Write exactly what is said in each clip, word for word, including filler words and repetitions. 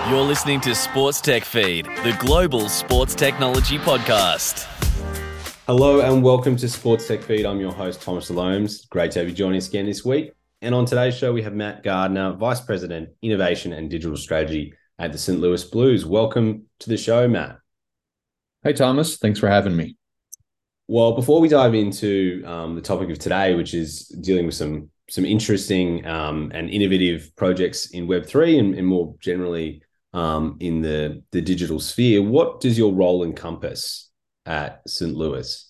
You're listening to Sports Tech Feed, the global sports technology podcast. Hello and welcome to Sports Tech Feed. I'm your host, Thomas Loams. Great to have you joining us again this week. And on today's show, we have Matt Gardner, Vice President, Innovation and Digital Strategy at the Saint Louis Blues. Welcome to the show, Matt. Hey, Thomas. Thanks for having me. Well, before we dive into um, the topic of today, which is dealing with some some interesting um, and innovative projects in Web three and, and more generally um, in the, the digital sphere, what does your role encompass at Saint Louis?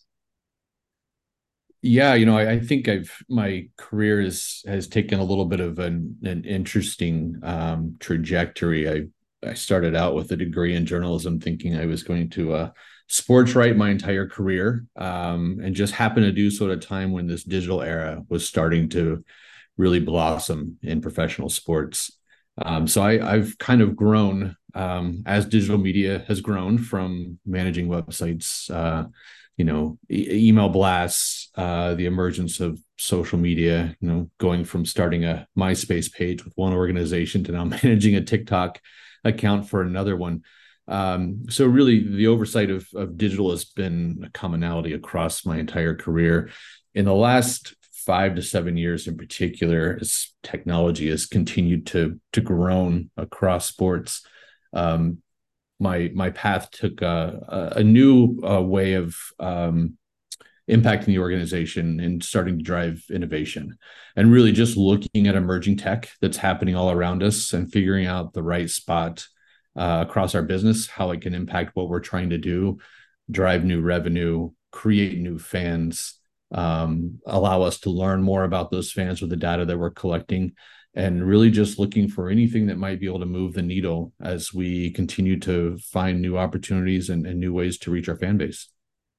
Yeah, you know, I, I think I've my career is, has taken a little bit of an, an interesting um, trajectory. I I started out with a degree in journalism, thinking I was going to uh, sports write my entire career, um, and just happened to do so at a time when this digital era was starting to really blossom in professional sports. Um, so I, I've kind of grown um, as digital media has grown from managing websites, uh, you know, e- email blasts, uh, the emergence of social media, you know, going from starting a MySpace page with one organization to now managing a TikTok account for another one. Um, so really the oversight of, of digital has been a commonality across my entire career. In the last five to seven years in particular, as technology has continued to, to grow across sports, um, my, my path took a, a new uh, way of um, impacting the organization and starting to drive innovation and really just looking at emerging tech that's happening all around us and figuring out the right spot uh, across our business, how it can impact what we're trying to do, drive new revenue, create new fans, um, allow us to learn more about those fans with the data that we're collecting, and really just looking for anything that might be able to move the needle as we continue to find new opportunities and, and new ways to reach our fan base.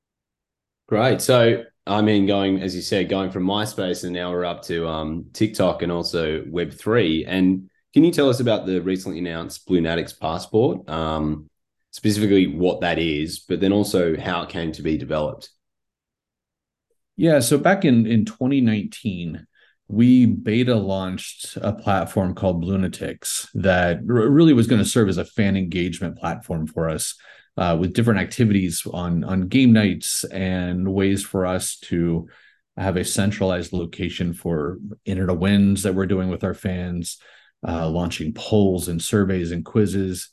Great. So, I mean, going, as you said, going from MySpace and now we're up to um, TikTok and also Web three. And can you tell us about the recently announced Bluenatics Passport, um, specifically what that is, but then also how it came to be developed? Yeah, so back in, in twenty nineteen, we beta launched a platform called Bluenatics that r- really was going to serve as a fan engagement platform for us. Uh, with different activities on, on game nights and ways for us to have a centralized location for internet wins that we're doing with our fans, uh, launching polls and surveys and quizzes.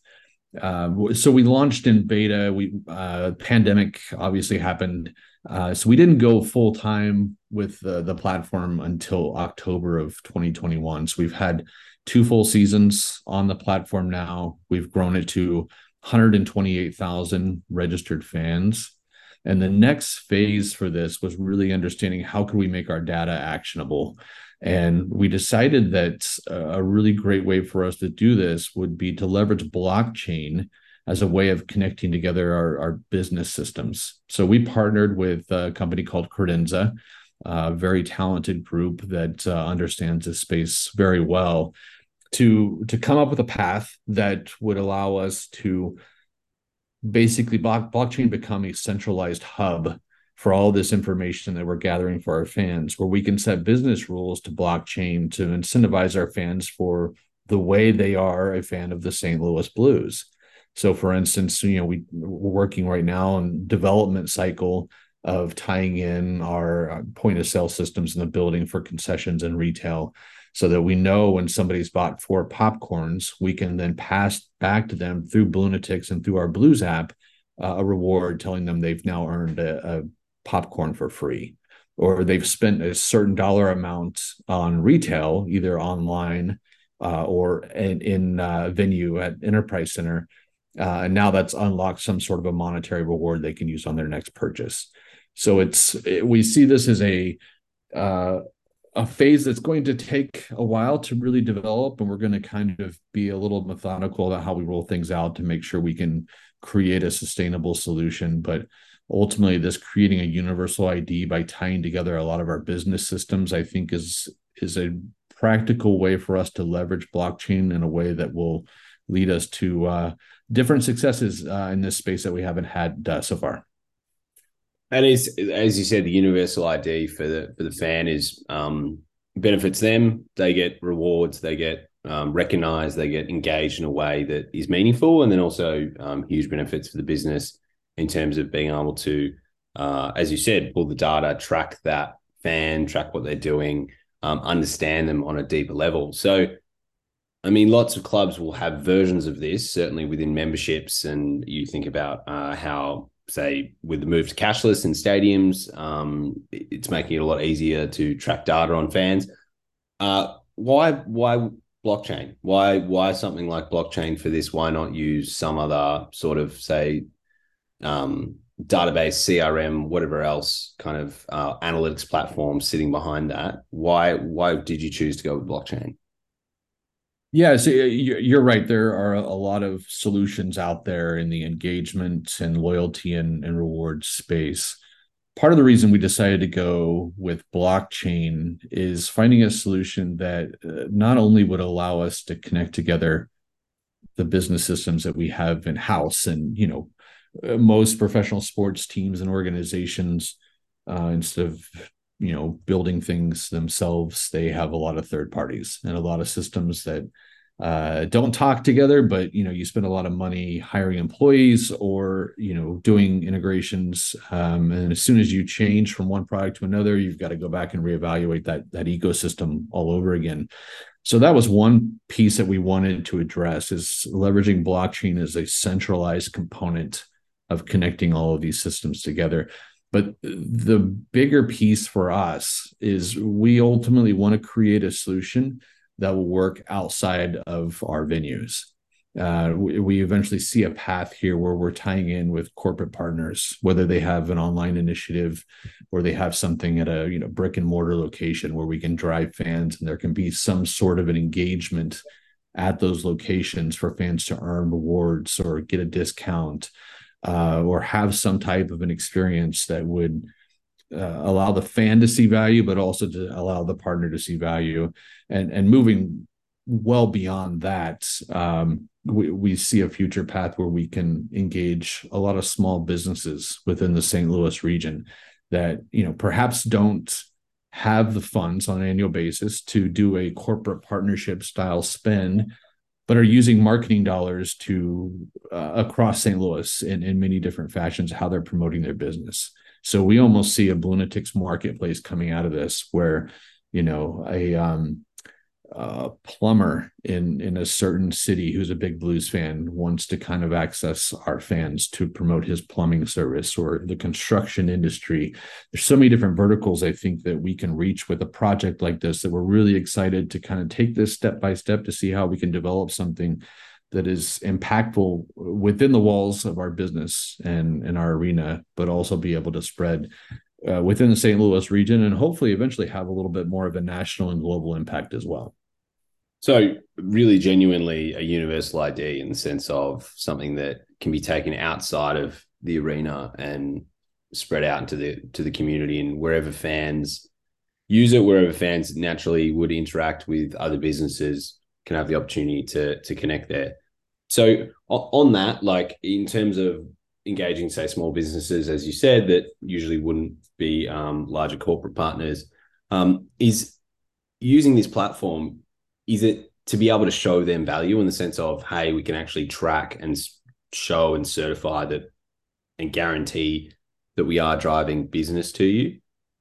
Uh, so we launched in beta. We uh, pandemic obviously happened, uh, so we didn't go full time with the, the platform until October of twenty twenty-one. So we've had two full seasons on the platform now. We've grown it to one hundred twenty-eight thousand registered fans. And the next phase for this was really understanding how could we make our data actionable. And we decided that a really great way for us to do this would be to leverage blockchain as a way of connecting together our, our business systems. So we partnered with a company called Credenza, a very talented group that uh, understands this space very well, to to come up with a path that would allow us to basically block, blockchain become a centralized hub for all this information that we're gathering for our fans, where we can set business rules to blockchain to incentivize our fans for the way they are a fan of the Saint Louis Blues. So for instance, you know, we, we're working right now on development cycle of tying in our point of sale systems in the building for concessions and retail, so that we know when somebody's bought four popcorns, we can then pass back to them through Bluenatics and through our Blues app uh, a reward telling them they've now earned a, a popcorn for free, or they've spent a certain dollar amount on retail, either online uh, or in, in uh, venue at Enterprise Center. Uh, and now that's unlocked some sort of a monetary reward they can use on their next purchase. So it's it, we see this as a uh, a phase that's going to take a while to really develop, and we're going to kind of be a little methodical about how we roll things out to make sure we can create a sustainable solution. But ultimately, this creating a universal I D by tying together a lot of our business systems, I think is is a practical way for us to leverage blockchain in a way that will lead us to uh, different successes uh, in this space that we haven't had uh, so far. And is, as you said, the universal I D for the for the fan is um, benefits them. They get rewards. They get um, recognized, they get engaged in a way that is meaningful, and then also um, huge benefits for the business in terms of being able to, uh, as you said, pull the data, track that fan, track what they're doing, um, understand them on a deeper level. So, I mean, lots of clubs will have versions of this, certainly within memberships, and you think about uh, how, say, with the move to cashless in stadiums, um, it's making it a lot easier to track data on fans. Uh, why, why blockchain? Why, why something like blockchain for this? Why not use some other sort of, say, um, database, C R M, whatever else kind of uh, analytics platform sitting behind that? Why, why did you choose to go with blockchain? Yeah, so you're right. There are a lot of solutions out there in the engagement and loyalty and, and reward space. Part of the reason we decided to go with blockchain is finding a solution that uh, not only would allow us to connect together the business systems that we have in house, and you know, uh, most professional sports teams and organizations, uh, instead of you know building things themselves, they have a lot of third parties and a lot of systems that uh, don't talk together. But you know, you spend a lot of money hiring employees or you know doing integrations, um, and as soon as you change from one product to another, you've got to go back and reevaluate that that ecosystem all over again. So that was one piece that we wanted to address, is leveraging blockchain as a centralized component of connecting all of these systems together. But the bigger piece for us is we ultimately want to create a solution that will work outside of our venues. Uh, we, we eventually see a path here where we're tying in with corporate partners, whether they have an online initiative or they have something at a you know brick and mortar location where we can drive fans, and there can be some sort of an engagement at those locations for fans to earn rewards or get a discount, uh, or have some type of an experience that would uh, allow the fan to see value, but also to allow the partner to see value. And and moving well beyond that, um, we, we see a future path where we can engage a lot of small businesses within the Saint Louis region that you know perhaps don't have the funds on an annual basis to do a corporate partnership style spend, but are using marketing dollars to uh, across Saint Louis in, in many different fashions, how they're promoting their business. So we almost see a Blunatics marketplace coming out of this, where you know a um, uh, plumber in in a certain city who's a big Blues fan wants to kind of access our fans to promote his plumbing service, or the construction industry. There's so many different verticals I think that we can reach with a project like this, that we're really excited to kind of take this step by step to see how we can develop something that is impactful within the walls of our business and, and our arena, but also be able to spread uh, within the Saint Louis region, and hopefully eventually have a little bit more of a national and global impact as well. So really genuinely a universal I D in the sense of something that can be taken outside of the arena and spread out into the to the community, and wherever fans use it, wherever fans naturally would interact with other businesses, can have the opportunity to to connect there. So on that, like in terms of engaging, say, small businesses, as you said, that usually wouldn't be um, larger corporate partners, um, is using this platform, is it to be able to show them value in the sense of, hey, we can actually track and show and certify that and guarantee that we are driving business to you?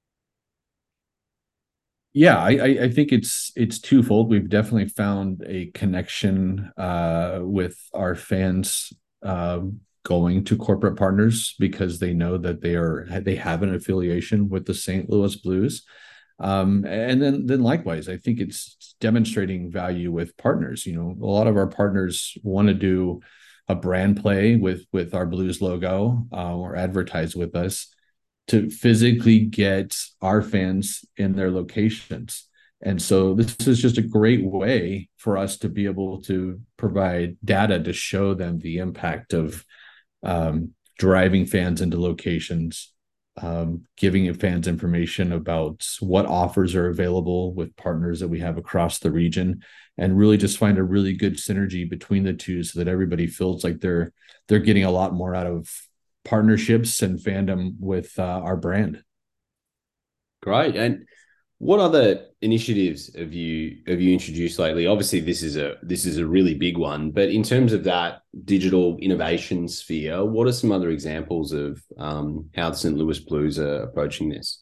Yeah, I, I think it's it's twofold. We've definitely found a connection uh, with our fans uh, going to corporate partners because they know that they are they have an affiliation with the Saint Louis Blues. Um, and then, then likewise, I think it's demonstrating value with partners. You know, a lot of our partners want to do a brand play with with our Blues logo uh, or advertise with us to physically get our fans in their locations. And so this is just a great way for us to be able to provide data to show them the impact of um, driving fans into locations, um, giving fans information about what offers are available with partners that we have across the region, and really just find a really good synergy between the two so that everybody feels like they're they're getting a lot more out of partnerships and fandom with uh, our brand. Great. And What other initiatives have you have you introduced lately? Obviously, this is a this is a really big one, but in terms of that digital innovation sphere, what are some other examples of um, how the Saint Louis Blues are approaching this?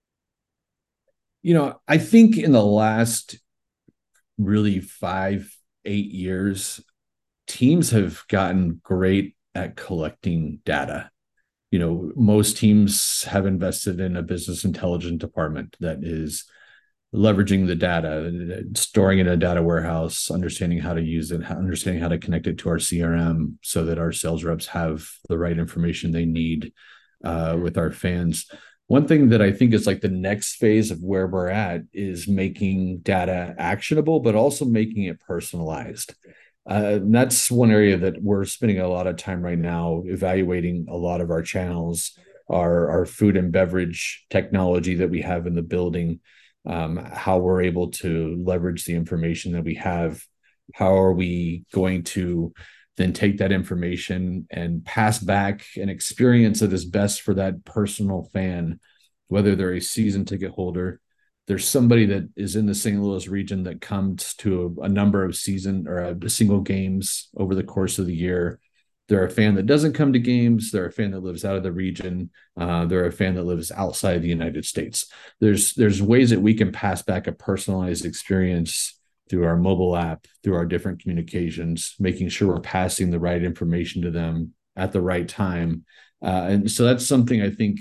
You know, I think in the last really five, eight years, teams have gotten great at collecting data. You know, most teams have invested in a business intelligence department that is leveraging the data, storing it in a data warehouse, understanding how to use it, understanding how to connect it to our C R M so that our sales reps have the right information they need uh, with our fans. One thing that I think is like the next phase of where we're at is making data actionable, but also making it personalized. Uh, and that's one area that we're spending a lot of time right now evaluating a lot of our channels, our, our food and beverage technology that we have in the building, um, how we're able to leverage the information that we have. How are we going to then take that information and pass back an experience that is best for that personal fan, whether they're a season ticket holder, there's somebody that is in the Saint Louis region that comes to a, a number of season or a, a single games over the course of the year. They're a fan that doesn't come to games. They're a fan that lives out of the region. Uh, they're a fan that lives outside of the United States. There's there's ways that we can pass back a personalized experience through our mobile app, through our different communications, making sure we're passing the right information to them at the right time. Uh, and so that's something I think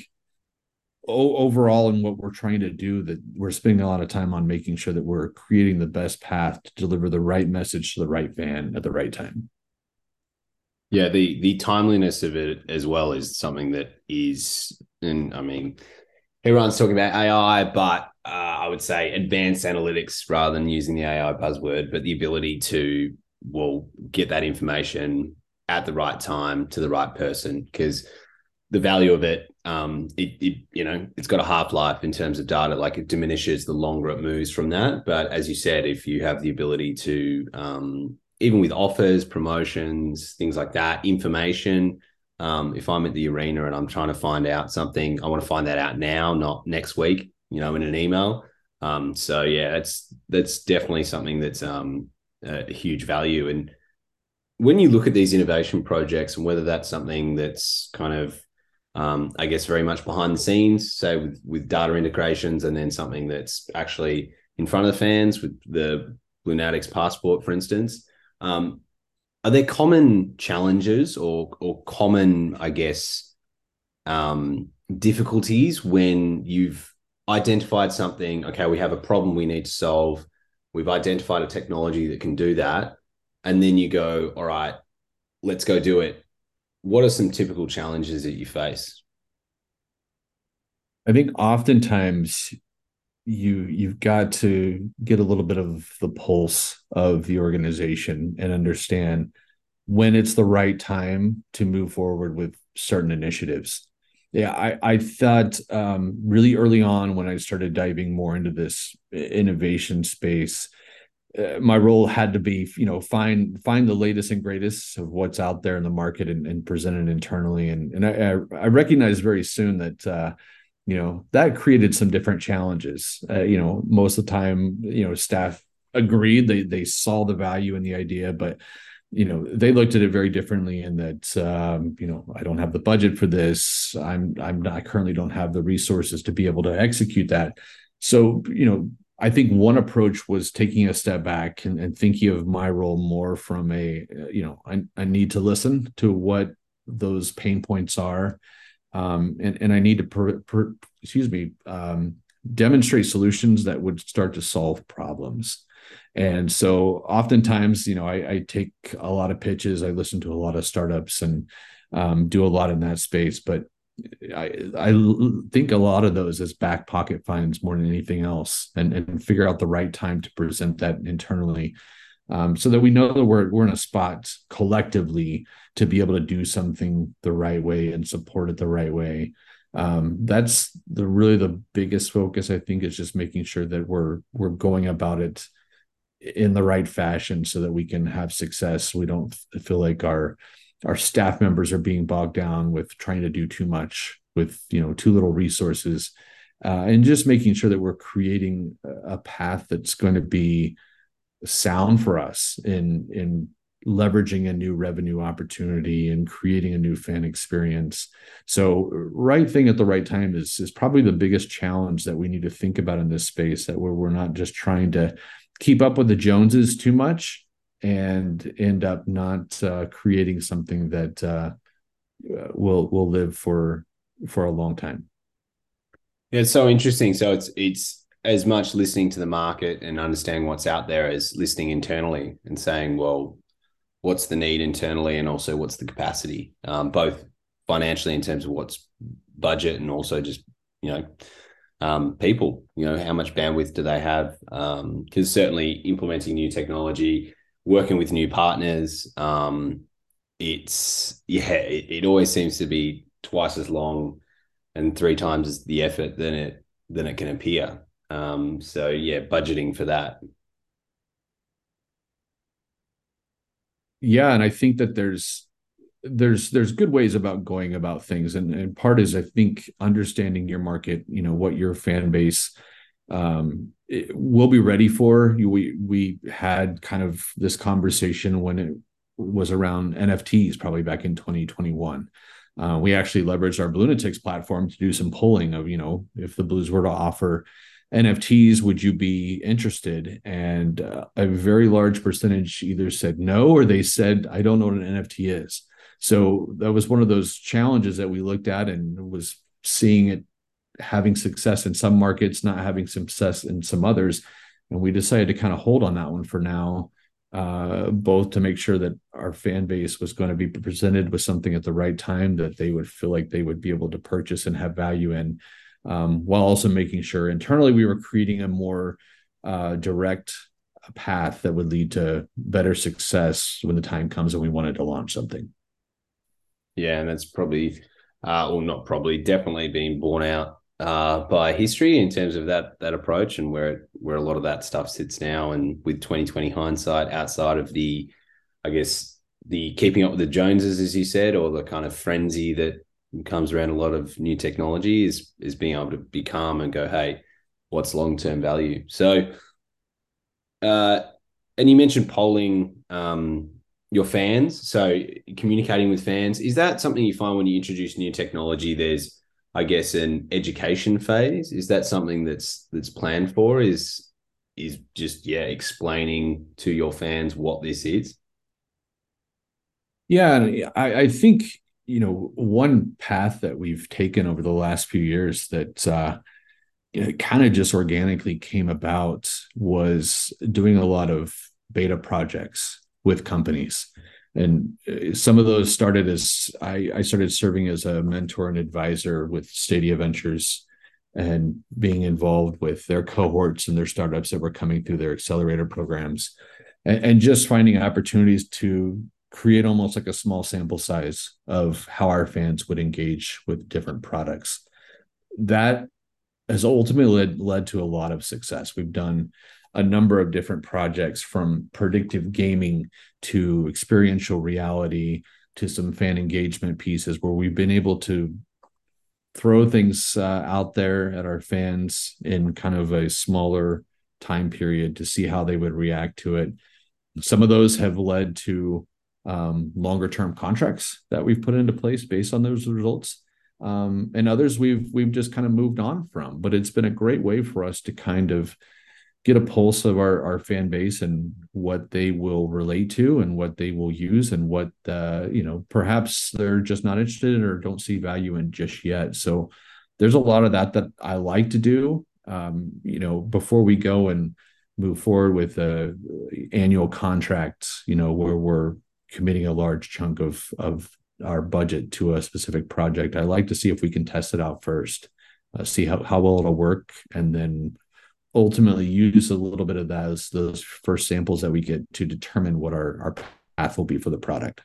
overall in what we're trying to do, that we're spending a lot of time on making sure that we're creating the best path to deliver the right message to the right fan at the right time. Yeah, the the timeliness of it as well is something that is, and I mean, everyone's talking about A I, but uh, I would say advanced analytics rather than using the A I buzzword, but the ability to, well, get that information at the right time to the right person, because the value of it, um, it, it, you know, it's got a half-life in terms of data. Like, it diminishes the longer it moves from that. But as you said, if you have the ability to, um, even with offers, promotions, things like that, information, um, if I'm at the arena and I'm trying to find out something, I want to find that out now, not next week, you know, in an email. Um, so yeah, that's, that's definitely something that's um, a huge value. And when you look at these innovation projects, and whether that's something that's kind of, Um, I guess very much behind the scenes, say with, with data integrations, and then something that's actually in front of the fans with the Lunatics Passport, for instance. Um, are there common challenges or or common, I guess, um, difficulties when you've identified something? Okay, we have a problem we need to solve. We've identified a technology that can do that, and then you go, all right, let's go do it. What are some typical challenges that you face? I think oftentimes you you've got to get a little bit of the pulse of the organization and understand when it's the right time to move forward with certain initiatives. Yeah, I, I thought um, really early on when I started diving more into this innovation space, Uh, my role had to be, you know, find find the latest and greatest of what's out there in the market and, and present it internally. And and I, I recognized very soon that, uh, you know, that created some different challenges. Uh, you know, most of the time, you know, staff agreed, they they saw the value in the idea, but you know, they looked at it very differently. In that, um, you know, I don't have the budget for this. I'm I'm not, I currently don't have the resources to be able to execute that. So, you know, I think one approach was taking a step back and, and thinking of my role more from a, you know, I, I need to listen to what those pain points are. Um, and, and I need to, per, per, excuse me, um, demonstrate solutions that would start to solve problems. And so oftentimes, you know, I, I take a lot of pitches, I listen to a lot of startups and um, do a lot in that space, but I, I think a lot of those as back pocket finds more than anything else, and, and figure out the right time to present that internally, um, so that we know that we're, we're in a spot collectively to be able to do something the right way and support it the right way. Um, that's the really the biggest focus, I think, is just making sure that we're we're going about it in the right fashion so that we can have success. We don't feel like our our staff members are being bogged down with trying to do too much with, you know, too little resources. uh, and just making sure that we're creating a path that's going to be sound for us in in leveraging a new revenue opportunity and creating a new fan experience. So right thing at the right time is is probably the biggest challenge that we need to think about in this space, that where we're not just trying to keep up with the Joneses too much and end up not uh, creating something that uh, will will live for for a long time. Yeah, it's so interesting. So it's it's as much listening to the market and understanding what's out there as listening internally and saying, well, what's the need internally and also what's the capacity, um, both financially in terms of what's budget and also just, you know, um, people, you know, how much bandwidth do they have? Um, because certainly implementing new technology, working with new partners, um, it's, yeah, it, it always seems to be twice as long and three times as the effort than it, than it can appear. Um, so yeah, budgeting for that. Yeah, and I think that there's there's there's good ways about going about things, and and part is, I think, understanding your market, you know, what your fan base um it, will be ready for. We we had kind of this conversation when it was around N F Ts, probably back in twenty twenty-one. Uh, we actually leveraged our Bluenatics platform to do some polling of, you know, if the Blues were to offer N F Ts, would you be interested? And uh, a very large percentage either said no, or they said, I don't know what an N F T is. So that was one of those challenges that we looked at, and was seeing it having success in some markets, not having success in some others. And we decided to kind of hold on that one for now, uh, both to make sure that our fan base was going to be presented with something at the right time that they would feel like they would be able to purchase and have value in. Um, while also making sure internally we were creating a more uh, direct path that would lead to better success when the time comes and we wanted to launch something. Yeah, and that's probably, uh, well, not probably, definitely been borne out uh, by history in terms of that that approach and where where a lot of that stuff sits now. And with twenty twenty hindsight, outside of the, I guess, the keeping up with the Joneses, as you said, or the kind of frenzy that comes around a lot of new technology, is is being able to be calm and go, hey, what's long-term value? So, uh, and you mentioned polling um, your fans. So communicating with fans, is that something you find when you introduce new technology? There's, I guess, an education phase. Is that something that's that's planned for? Is is just yeah, explaining to your fans what this is? Yeah, I, I think, you know, one path that we've taken over the last few years that uh, it kind of just organically came about was doing a lot of beta projects with companies. And some of those started as I, I started serving as a mentor and advisor with Stadia Ventures, and being involved with their cohorts and their startups that were coming through their accelerator programs, and, and just finding opportunities to create almost like a small sample size of how our fans would engage with different products. That has ultimately led, led to a lot of success. We've done a number of different projects, from predictive gaming to experiential reality to some fan engagement pieces, where we've been able to throw things uh, out there at our fans in kind of a smaller time period to see how they would react to it. Some of those have led to um, longer term contracts that we've put into place based on those results. Um, and others we've we've just kind of moved on from. But it's been a great way for us to kind of get a pulse of our, our fan base and what they will relate to and what they will use, and what, uh, you know, perhaps they're just not interested in or don't see value in just yet. So there's a lot of that that I like to do, um, you know, before we go and move forward with a annual contract, you know, where we're committing a large chunk of, of our budget to a specific project. I like to see if we can test it out first, uh, see how, how well it'll work, and then ultimately use a little bit of those those first samples that we get to determine what our, our path will be for the product.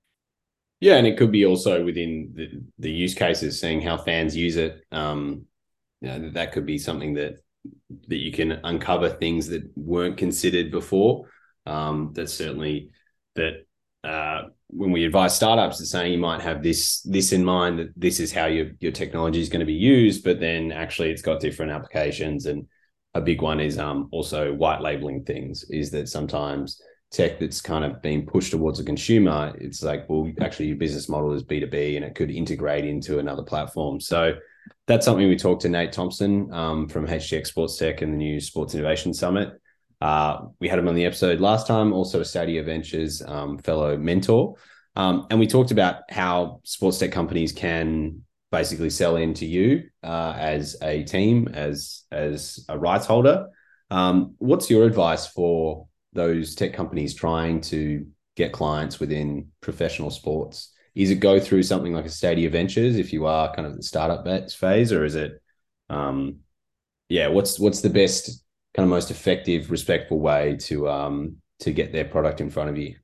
Yeah, and it could be also within the, the use cases, seeing how fans use it. Um, you know, that could be something that that you can uncover things that weren't considered before. Um, that's certainly that uh, when we advise startups, it's saying you might have this this in mind, that this is how your your technology is going to be used, but then actually it's got different applications. And a big one is um also white labeling things. Is that sometimes tech that's kind of being pushed towards a consumer, it's like, well, actually your business model is B two B and it could integrate into another platform. So that's something we talked to Nate Thompson um, from H T X Sports Tech and the new Sports Innovation Summit. Uh, we had him on the episode last time, also a Stadia Ventures um, fellow mentor. Um, and we talked about how sports tech companies can basically sell into you uh, as a team, as, as a rights holder. Um, what's your advice for those tech companies trying to get clients within professional sports? Is it go through something like a Stadia Ventures if you are kind of the startup phase, or is it, um, yeah, what's what's the best kind of most effective, respectful way to um, to get their product in front of you?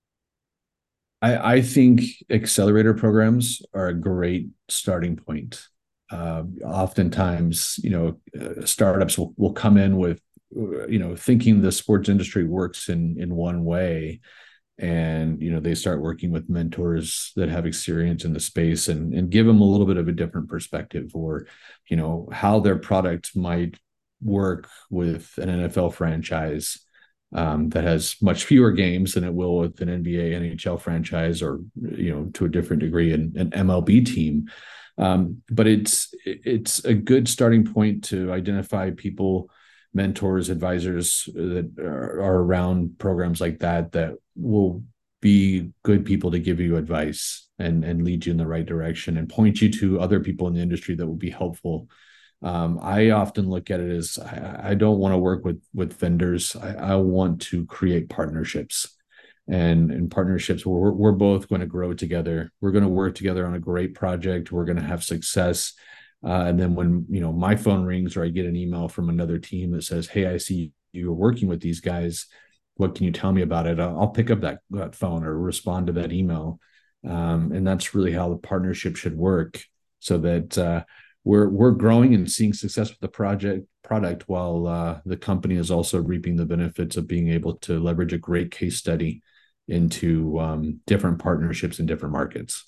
I, I think accelerator programs are a great starting point. Uh, oftentimes, you know, uh, startups will, will come in with, you know, thinking the sports industry works in in one way, and you know they start working with mentors that have experience in the space and and give them a little bit of a different perspective, or you know how their product might work with an N F L franchise um, that has much fewer games than it will with an N B A, N H L franchise, or you know to a different degree an, an M L B team. Um, but it's it's a good starting point to identify people, mentors, advisors that are, are around programs like that that will be good people to give you advice and and lead you in the right direction and point you to other people in the industry that will be helpful. Um, I often look at it as I, I don't want to work with with vendors. I, I want to create partnerships, and in partnerships where we're, we're both going to grow together. We're going to work together on a great project. We're going to have success. Uh, and then when, you know, my phone rings or I get an email from another team that says, hey, I see you're working with these guys. What can you tell me about it? I'll, I'll pick up that, that phone or respond to that email. Um, and that's really how the partnership should work, so that uh, we're we're growing and seeing success with the project product while uh, the company is also reaping the benefits of being able to leverage a great case study into um, different partnerships in different markets.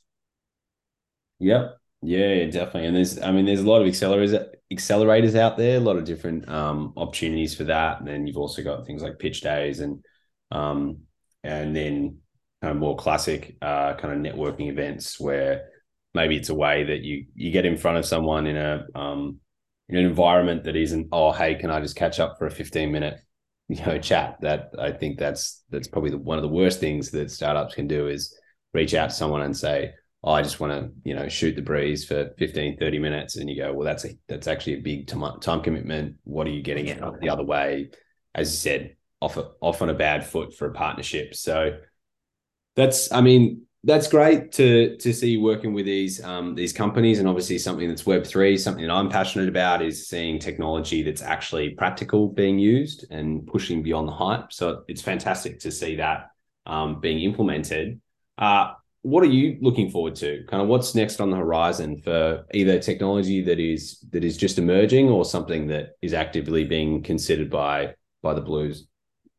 Yep. Yeah, definitely. And there's, I mean, there's a lot of accelerators, accelerators out there, a lot of different um, opportunities for that. And then you've also got things like pitch days and, um, and then kind of more classic uh, kind of networking events where maybe it's a way that you, you get in front of someone in a, um, in an environment that isn't, oh, hey, can I just catch up for a fifteen minute, you know, chat? That I think that's, that's probably the, one of the worst things that startups can do is reach out to someone and say, oh, I just want to, you know, shoot the breeze for fifteen, thirty minutes. And you go, well, that's a, that's actually a big time commitment. What are you getting out the other way? As you said, off, a, off on a bad foot for a partnership. So that's, I mean, that's great to, to see you working with these, um, these companies. And obviously something that's Web three, something that I'm passionate about is seeing technology that's actually practical being used and pushing beyond the hype. So it's fantastic to see that um, being implemented. Uh, What are you looking forward to? Kind of what's next on the horizon for either technology that is that is just emerging or something that is actively being considered by by the Blues?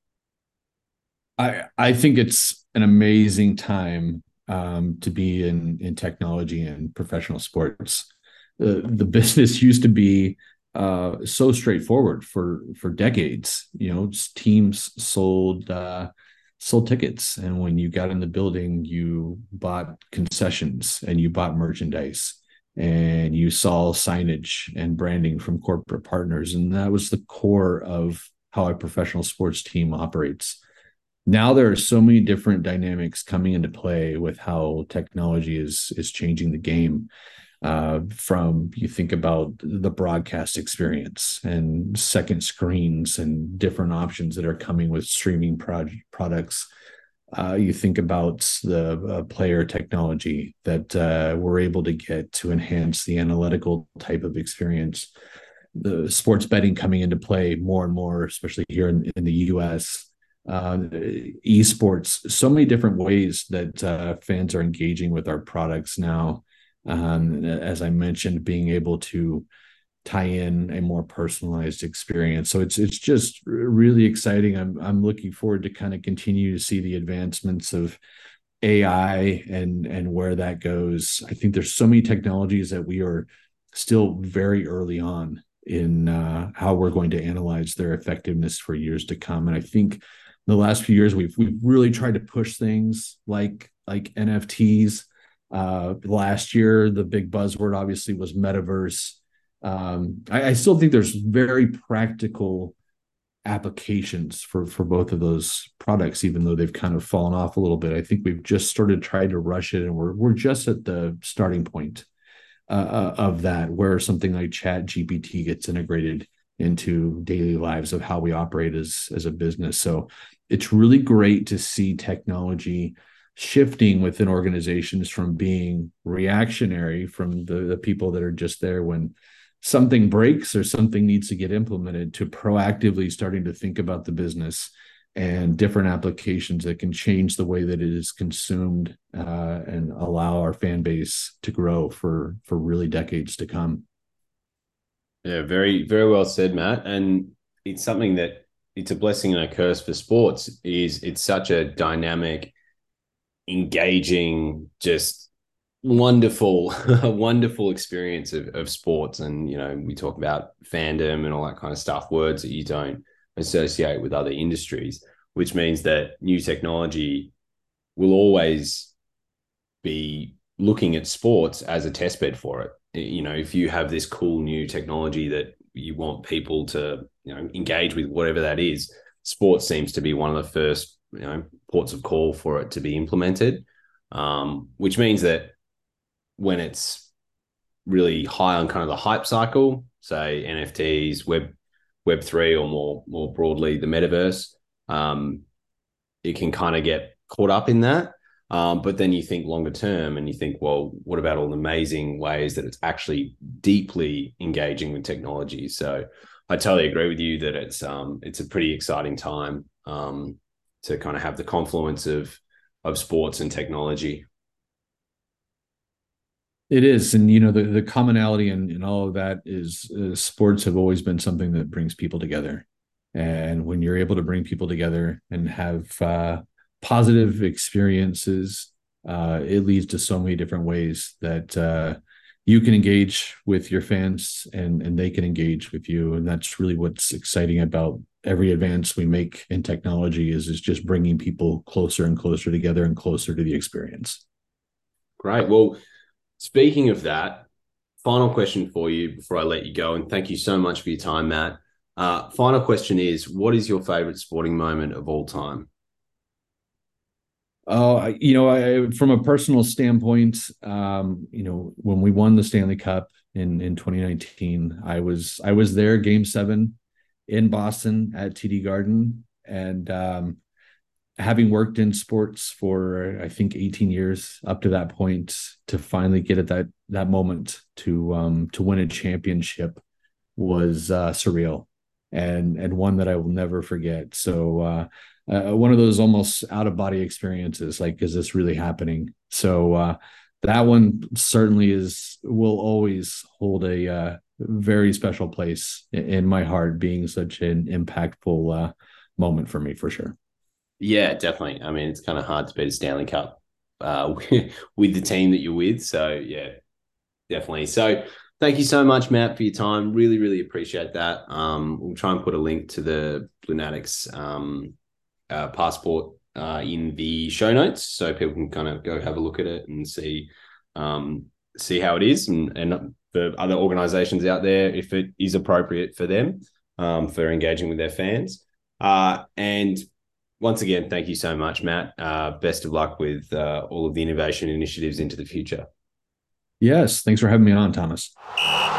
I I think it's an amazing time um, to be in in technology and professional sports. The the business used to be uh, so straightforward for for decades. You know, teams sold. Uh, sold tickets, and when you got in the building you bought concessions and you bought merchandise and you saw signage and branding from corporate partners, and that was the core of how a professional sports team operates. Now there are so many different dynamics coming into play with how technology is is changing the game. Uh, from you think about the broadcast experience and second screens and different options that are coming with streaming project products. Uh, you think about the uh, player technology that uh, we're able to get to enhance the analytical type of experience. The sports betting coming into play more and more, especially here in, in the U S. Uh, esports, so many different ways that uh, fans are engaging with our products now. Um, as I mentioned, being able to tie in a more personalized experience. So it's it's just really exciting. I'm I'm looking forward to kind of continue to see the advancements of A I and and where that goes. I think there's so many technologies that we are still very early on in uh, how we're going to analyze their effectiveness for years to come. And I think the last few years we've we've really tried to push things like like N F Ts. Uh, last year, the big buzzword obviously was metaverse. Um, I, I still think there's very practical applications for for both of those products, even though they've kind of fallen off a little bit. I think we've just started trying to rush it, and we're we're just at the starting point uh, of that, where something like Chat G P T gets integrated into daily lives of how we operate as as a business. So it's really great to see technology shifting within organizations from being reactionary from the, the people that are just there when something breaks or something needs to get implemented, to proactively starting to think about the business and different applications that can change the way that it is consumed uh, and allow our fan base to grow for for really decades to come. Yeah, very, very well said, Matt. And it's something that it's a blessing and a curse for sports. Is it's such a dynamic, engaging, just wonderful, wonderful experience of, of sports. And, you know, we talk about fandom and all that kind of stuff, words that you don't associate with other industries, which means that new technology will always be looking at sports as a test bed for it. You know, if you have this cool new technology that you want people to, you know, engage with, whatever that is, sports seems to be one of the first, you know, ports of call for it to be implemented, um, which means that when it's really high on kind of the hype cycle, say N F Ts, Web Web three, or more more broadly the metaverse, um, it can kind of get caught up in that. Um, but then you think longer term, and you think, well, what about all the amazing ways that it's actually deeply engaging with technology? So I totally agree with you that it's um, it's a pretty exciting time um, to kind of have the confluence of of sports and technology. It is. And, you know, the, the commonality in, in all of that is uh, sports have always been something that brings people together. And when you're able to bring people together and have uh, positive experiences, uh, it leads to so many different ways that uh, you can engage with your fans and, and they can engage with you. And that's really what's exciting about every advance we make in technology is, is just bringing people closer and closer together and closer to the experience. Great. Well, speaking of that, final question for you before I let you go, and thank you so much for your time, Matt. Uh, final question is, what is your favorite sporting moment of all time? Oh, you know, I, from a personal standpoint, um, you know, when we won the Stanley Cup in in twenty nineteen, I was I was there, Game Seven in Boston at T D Garden, and um, having worked in sports for I think eighteen years up to that point, to finally get at that that moment to um, to win a championship was uh, surreal, and and one that I will never forget. So uh, uh, one of those almost out of body experiences. Like, is this really happening? So uh, that one certainly is will always hold a uh, very special place in my heart, being such an impactful uh, moment for me, for sure. Yeah, definitely. I mean, it's kind of hard to beat a Stanley Cup uh, with the team that you're with. So, yeah, definitely. So, thank you so much, Matt, for your time. Really, really appreciate that. Um, we'll try and put a link to the Bluenatics um, uh, passport uh, in the show notes so people can kind of go have a look at it and see um, see how it is, and, and the other organizations out there, if it is appropriate for them um, for engaging with their fans. Uh, and once again, thank you so much, Matt. Uh, best of luck with uh, all of the innovation initiatives into the future. Yes. Thanks for having me on, Thomas.